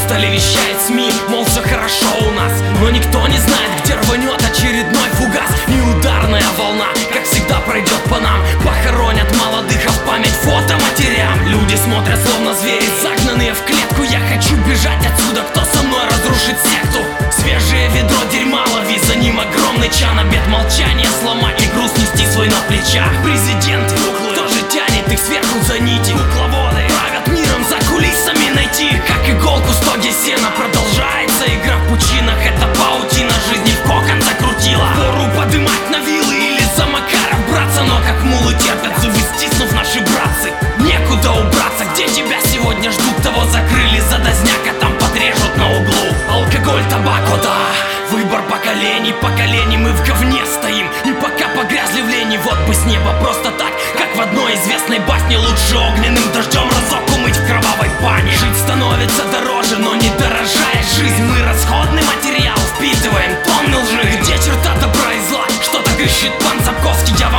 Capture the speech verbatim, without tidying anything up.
Стали вещать СМИ, мол, все хорошо у нас, но никто не знает, где рванет очередной фугас. И ударная волна, как всегда, пройдет по нам. Похоронят молодых, а в память фото матерям. Люди смотрят словно звери, загнанные в клетку. Я хочу бежать отсюда, кто со мной разрушит секту? Свежее ведро дерьма, лови за ним огромный чан. Обет молчания сломать и груз нести свой на плечах. Президенты, кто же тянет их сверху за нити? Кукловоды правят миром, за кулисами найти их, как иголку стоги сена. Продолжается игра в пучинах, эта паутина жизни в кокон закрутила. Пору подымать на вилы или за Макаров браться, но как мулы терпят, зубы стиснув наши братцы. Некуда убраться, где тебя сегодня ждут, того закрыли за дозняк, а там подрежут на углу. Алкоголь, табак, о да, выбор поколений, поколений мы в говне стоим. И пока погрязли в лени, вот бы с неба просто так, как в одной известной басне, лучше огненным дождем разок умыть в кровавой бане. Жить становится дороже, но не дорожает жизнь. Мы расходный материал, впитываем тонны лжи. Где черта добра и зла? Что-то кричит пан Сапковский, я вам